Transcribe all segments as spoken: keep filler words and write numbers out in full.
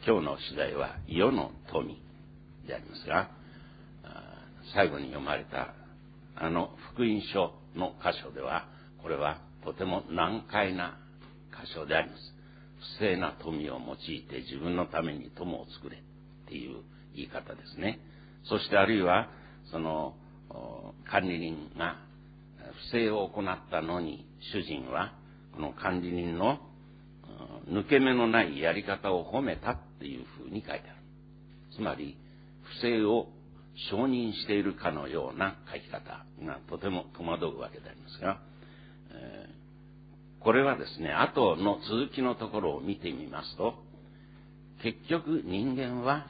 今日の主題は世の富でありますが、最後に読まれたあの福音書の箇所では、これはとても難解な箇所であります。不正な富を用いて自分のために友を作れっていう言い方ですね。そしてあるいはその管理人が不正を行ったのに、主人はこの管理人の抜け目のないやり方を褒めたっていうふうに書いてある。つまり不正を承認しているかのような書き方がとても戸惑うわけでありますが、えー、これはですね、後の続きのところを見てみますと、結局人間は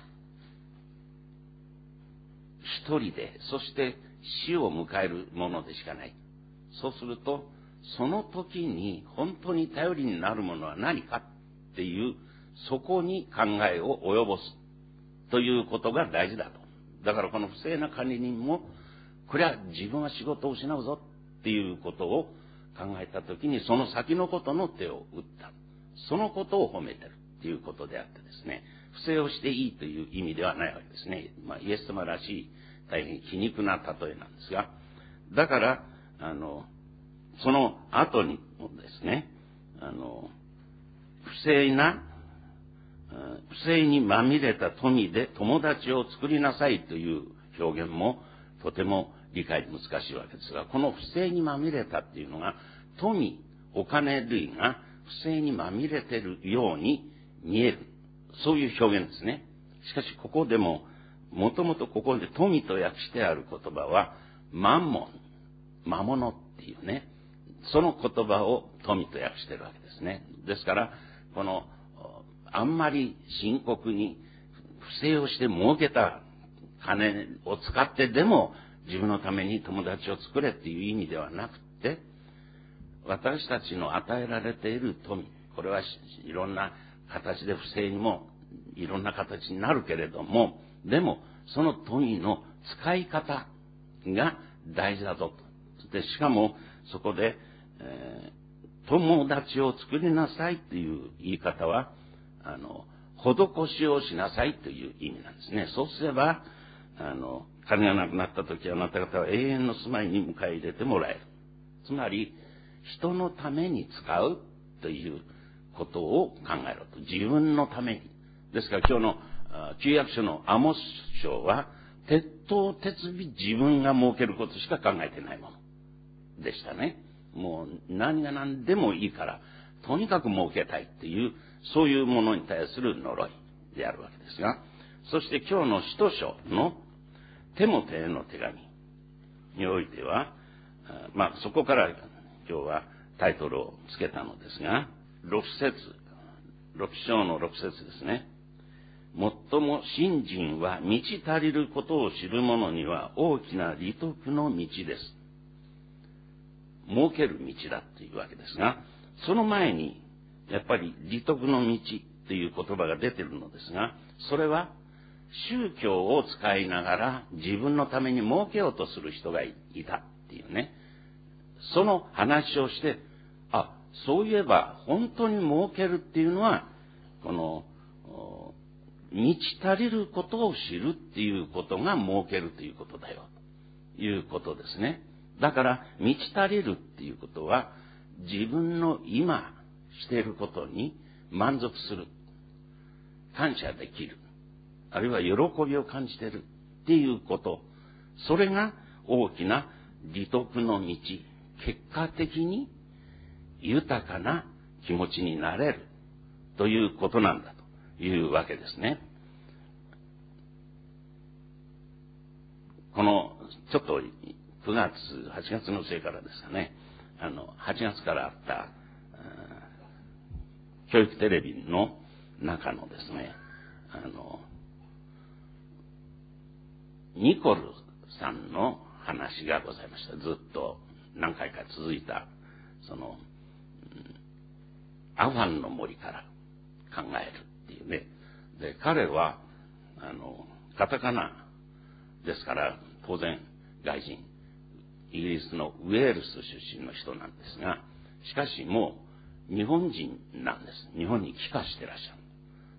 一人で、そして死を迎えるものでしかない。そうすると、その時に本当に頼りになるものは何かっていう、そこに考えを及ぼすということが大事だと。だからこの不正な管理人も、これは自分は仕事を失うぞっていうことを考えた時に、その先のことの手を打った。そのことを褒めてるっていうことであってですね、不正をしていいという意味ではないわけですね。まあ、イエス様らしい大変皮肉な例えなんですが、だから、あの、その後にもですね、あの、不正な、不正にまみれた富で友達を作りなさいという表現もとても理解難しいわけですが、この不正にまみれたっていうのが、富、お金類が不正にまみれているように見える。そういう表現ですね。しかしここでも、もともとここで富と訳してある言葉は、マンモン、魔物っていうね、その言葉を富と訳しているわけですね。ですから、この、あんまり深刻に不正をして儲けた金を使ってでも自分のために友達を作れっていう意味ではなくて、私たちの与えられている富、これはいろんな形で不正にもいろんな形になるけれども、でもその富の使い方が大事だぞと。で、しかもそこで、えー、友達を作りなさいという言い方は、あの、施しをしなさいという意味なんですね。そうすれば、あの、金がなくなった時あなた方は永遠の住まいに迎え入れてもらえる。つまり、人のために使うということを考えろと。自分のために。ですから今日の旧約書のアモス書は、鉄頭鉄尾自分が儲けることしか考えてないものでしたね。もう何が何でもいいから、とにかく儲けたいっていう、そういうものに対する呪いであるわけですが、そして今日の使徒書のテモテへの手紙においては、まあそこから今日はタイトルをつけたのですが、ろく節、ろく章のろく節ですね。もっとも信心は満ち足りることを知る者には大きな利得の道です。儲ける道だというわけですが、その前にやっぱり利得の道という言葉が出ているのですが、それは宗教を使いながら自分のために儲けようとする人がいたっていうね。その話をして、あ、そういえば本当に儲けるっていうのは、この、満ち足りることを知るっていうことが儲けるということだよ。ということですね。だから、満ち足りるっていうことは、自分の今していることに満足する。感謝できる。あるいは喜びを感じているっていうこと。それが大きな利得の道。結果的に豊かな気持ちになれるということなんだというわけですね。この、ちょっとくがつ、はちがつのせいからですかね。あの、はちがつからあった、教育テレビの中のですね、あの、ニコルさんの話がございました。ずっと何回か続いた、その、アファンの森から考えるっていうね。で、彼は、あの、カタカナですから、当然外人、イギリスのウェールス出身の人なんですが、しかしもう日本人なんです。日本に帰化してらっしゃる。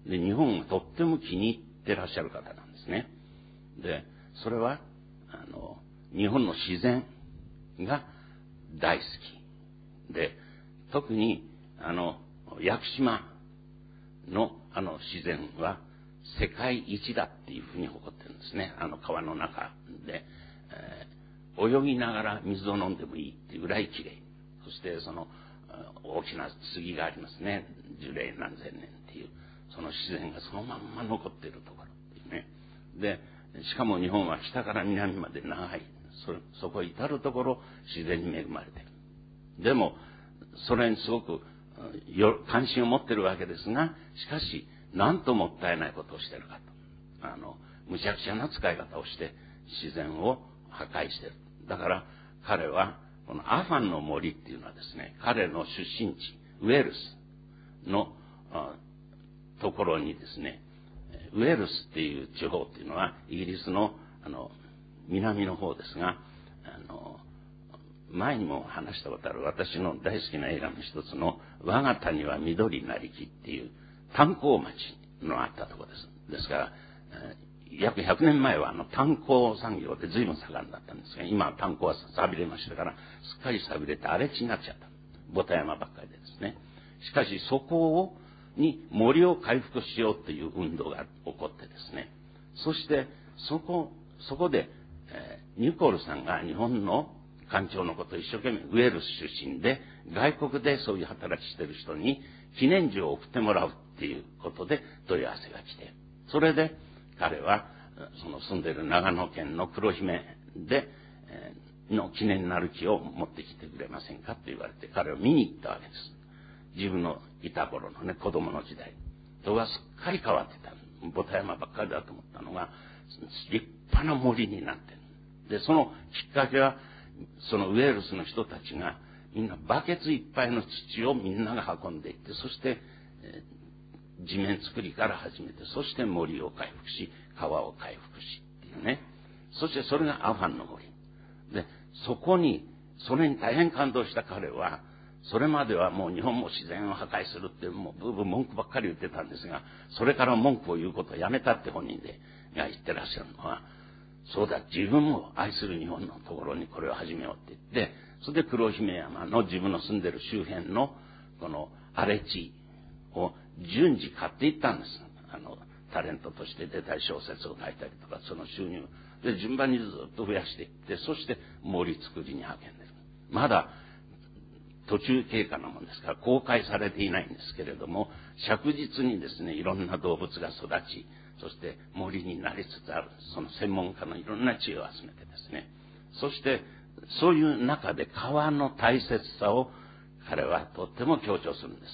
で、日本がとっても気に入ってらっしゃる方なんですね。で、それは、あの、日本の自然が大好き。で、特に、あの、屋久島のあの自然は世界一だっていうふうに誇ってるんですね。あの川の中で、えー、泳ぎながら水を飲んでもいいっていうぐらいきれい。そしてその大きな杉がありますね。樹齢何千年っていう、その自然がそのまんま残っているところっていうね。で、しかも日本は北から南まで長い。そ、そこ至るところ自然に恵まれている。でも、それにすごく関心を持っているわけですが、しかし、なんともったいないことをしているかと。あの、むちゃくちゃな使い方をして自然を破壊している。だから、彼は、このアファンの森っていうのはですね、彼の出身地、ウェールスのところにですね、ウェールスっていう地方っていうのは、イギリスの、あの、南の方ですが、あの、前にも話したことある私の大好きな映画の一つの我が谷は緑なりきっていう炭鉱町のあったところです。ですから、約ひゃくねんまえはあの炭鉱産業で随分盛んだったんですが、今は炭鉱は錆びれましたから、すっかり錆びれて荒れ地になっちゃった。ボタ山ばっかりでですね。しかしそこを、に森を回復しようという運動が起こってですね。そして、そこ、そこで、えー、ニコールさんが日本の官庁のことを一生懸命、ウェールス出身で、外国でそういう働きしてる人に記念樹を送ってもらうっていうことで問い合わせが来て、それで彼は、その住んでいる長野県の黒姫で、えー、の記念になる木を持ってきてくれませんかと言われて、彼を見に行ったわけです。自分のいた頃のね、子供の時代。それがすっかり変わってた。ボタ山ばっかりだと思ったのが、立派な森になってる。で、そのきっかけは、そのウェールスの人たちがみんなバケツいっぱいの土をみんなが運んでいって、そして、えー、地面作りから始めて、そして森を回復し、川を回復しっていうね。そしてそれがアファンの森。で、そこに、それに大変感動した彼は、それまではもう日本も自然を破壊するってもうブーブー文句ばっかり言ってたんですが、それから文句を言うことをやめたって本人でが言ってらっしゃるのは、そうだ、自分も愛する日本のところにこれを始めようって言って、それで黒姫山の自分の住んでる周辺のこの荒れ地を順次買っていったんです。あの、タレントとして出たり小説を書いたりとか、その収入で順番にずっと増やしていって、そして森作りに励んでる。まだ途中経過なもんですから公開されていないんですけれども、着実にですね、いろんな動物が育ち、そして森になりつつある、その専門家のいろんな知恵を集めてですね、そしてそういう中で川の大切さを彼はとっても強調するんです。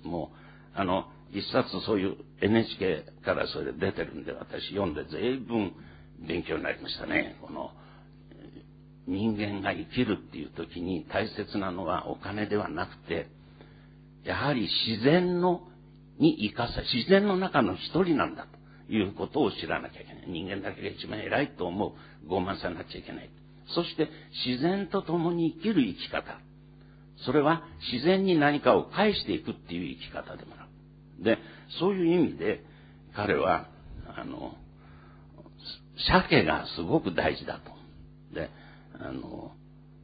もう、あの、一冊そういう エヌエイチケー からそれで出てるんで、私読んで随分勉強になりましたね。この、人間が生きるっていう時に大切なのはお金ではなくて、やはり自然のに生かさ、自然の中の一人なんだということを知らなきゃいけない。人間だけが一番偉いと思う傲慢さになっちゃいけない。そして自然と共に生きる生き方。それは自然に何かを返していくっていう生き方でもある。で、そういう意味で彼は、あの、鮭がすごく大事だと。で、あの、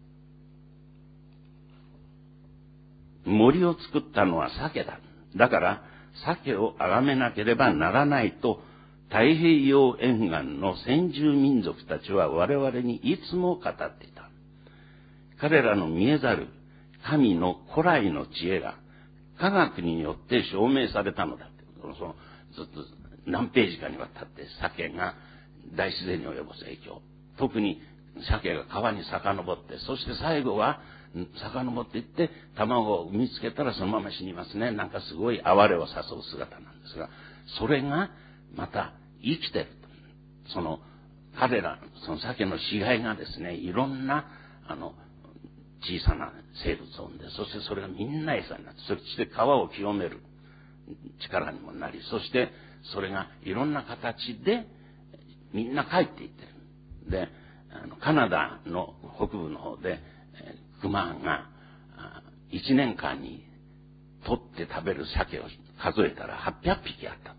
森を作ったのは鮭だ。だから、鮭を崇めなければならないと、太平洋沿岸の先住民族たちは我々にいつも語っていた。彼らの見えざる神の古来の知恵が科学によって証明されたのだ。そのずっと何ページかにわたって鮭が大自然に及ぼす影響。特に鮭が川に遡って、そして最後は遡っていって卵を産みつけたらそのまま死にますね。なんかすごい哀れを誘う姿なんですが、それがまた生きてる。その彼ら、その鮭の死骸がですね、いろんなあの小さな生物を産んで、そしてそれがみんな餌になって、そして川を清める力にもなり、そしてそれがいろんな形でみんな帰っていってる。で、あのカナダの北部の方で、えー、熊が一年間に取って食べる鮭を数えたらはっぴゃくぴきあった。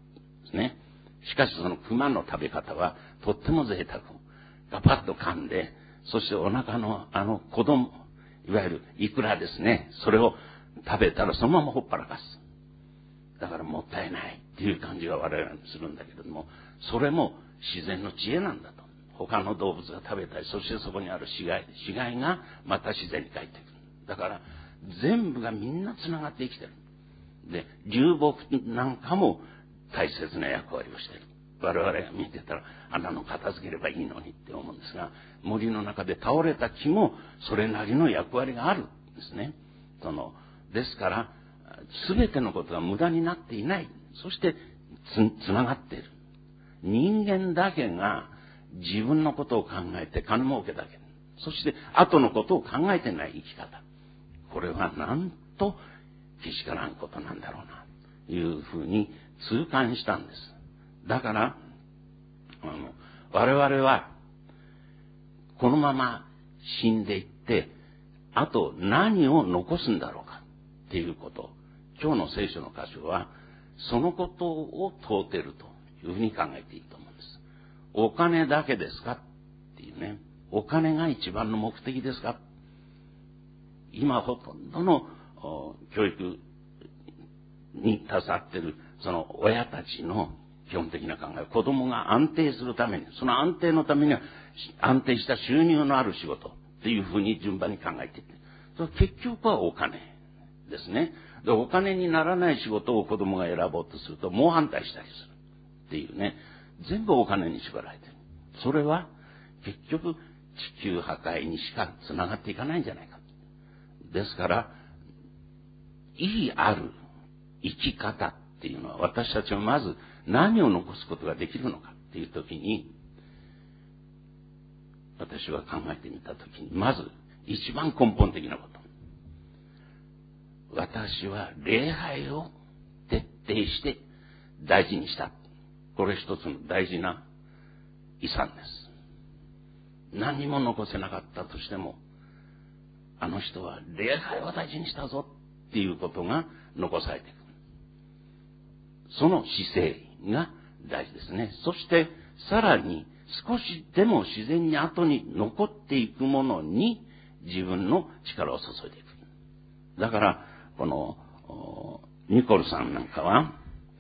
ですね。しかしその熊の食べ方はとっても贅沢。ガパッと噛んで、そしてお腹のあの子供、いわゆるイクラですね。それを食べたらそのままほっぱらかす。だからもったいないっていう感じが我々にするんだけれども、それも自然の知恵なんだと。他の動物が食べたり、そしてそこにある死骸、死骸がまた自然に帰ってくる。だから全部がみんな繋がって生きてる。で、流木なんかも大切な役割をしている。我々が見てたら、あんなの片付ければいいのにって思うんですが、森の中で倒れた木もそれなりの役割があるんですね。その、ですから、すべてのことが無駄になっていない。そしてつ、つながっている。人間だけが自分のことを考えて金儲けだけ。そして後のことを考えてない生き方。これはなんとけしからんことなんだろうな、というふうに痛感したんです。だから、あの、我々は、このまま死んでいって、あと何を残すんだろうか、っていうこと。今日の聖書の箇所は、そのことを問うているというふうに考えていいと思うんです。お金だけですかっていうね。お金が一番の目的ですか。今ほとんどの教育に携わっているその親たちの基本的な考え、子供が安定するために、その安定のためには安定した収入のある仕事っていうふうに順番に考えていって、それ結局はお金ですね。で、お金にならない仕事を子供が選ぼうとすると猛反対したりするっていうね、全部お金に縛られている。それは結局地球破壊にしかつながっていかないんじゃないか。ですから、意義ある生き方っていうのは、私たちはまず何を残すことができるのかっていうときに、私は考えてみたときに、まず一番根本的なこと。私は礼拝を徹底して大事にした。これ一つの大事な遺産です。何も残せなかったとしても、あの人は礼拝を大事にしたぞっていうことが残されていく。その姿勢が大事ですね。そしてさらに少しでも自然に後に残っていくものに自分の力を注いでいく。だからこのニコルさんなんかは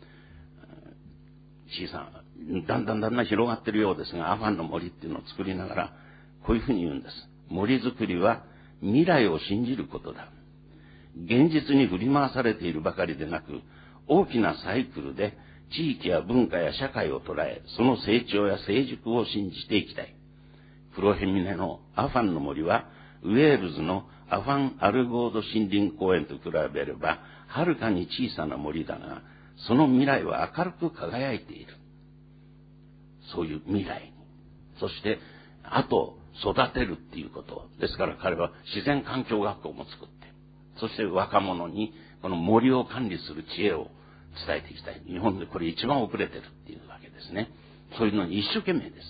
小さなだんだんだんだん広がっているようですが、アファンの森っていうのを作りながらこういうふうに言うんです。森づくりは未来を信じることだ。現実に振り回されているばかりでなく、大きなサイクルで地域や文化や社会を捉え、その成長や成熟を信じていきたい。プロヘミネのアファンの森は、ウェールズのアファン・アルゴード森林公園と比べれば、はるかに小さな森だが、その未来は明るく輝いている。そういう未来に。そして、あと、育てるっていうこと。ですから彼は自然環境学校も作って、そして若者にこの森を管理する知恵を伝えていきたい。日本でこれ一番遅れてるっていうわけですね。そういうのに一生懸命です。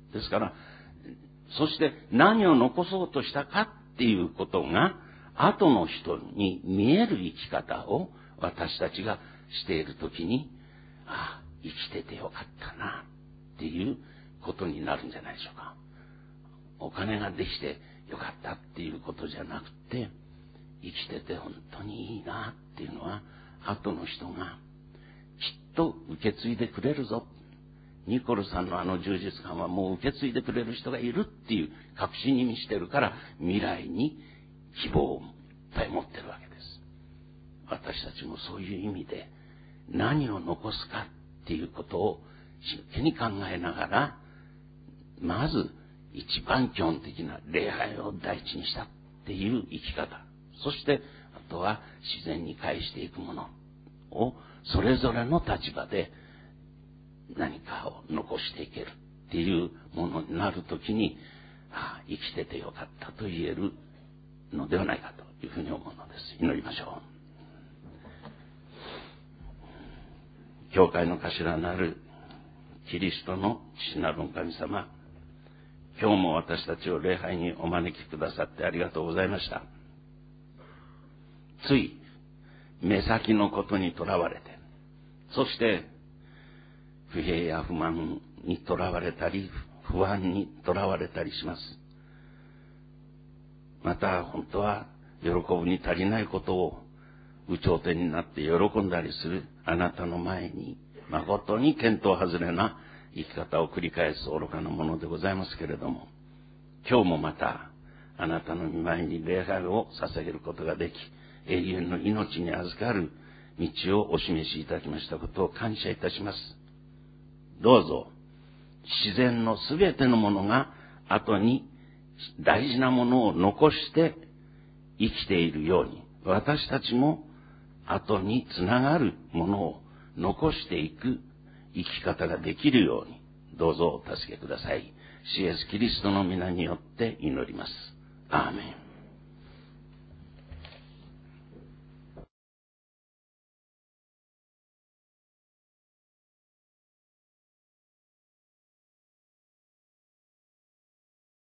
ですから、そして何を残そうとしたかっていうことが、後の人に見える生き方を私たちがしているときに、ああ、生きててよかったなっていうことになるんじゃないでしょうか。お金ができてよかったっていうことじゃなくて、生きてて本当にいいなっていうのは、後の人がきっと受け継いでくれるぞ。ニコルさんのあの充実感はもう受け継いでくれる人がいるっていう確信に満ちてるから、未来に希望をいっぱい持ってるわけです。私たちもそういう意味で何を残すかっていうことを真剣に考えながら、まず一番基本的な礼拝を第一にしたっていう生き方。そして、あとは自然に返していくものをそれぞれの立場で何かを残していけるっていうものになるときに、ああ、生きててよかったと言えるのではないかというふうに思うのです。祈りましょう。教会の頭なるキリストの父なるお神様、今日も私たちを礼拝にお招きくださってありがとうございました。つい目先のことにとらわれて、そして不平や不満にとらわれたり、不安にとらわれたりします。また、本当は喜ぶに足りないことを有頂天になって喜んだりするあなたの前に、誠に見当外れな生き方を繰り返す愚かなものでございますけれども、今日もまたあなたの御前に礼拝を捧げることができ、永遠の命に預かる道をお示しいただきましたことを感謝いたします。どうぞ自然のすべてのものが後に大事なものを残して生きているように、私たちも後につながるものを残していく生き方ができるように、どうぞお助けください。主イエスキリストの皆によって祈ります。アーメン。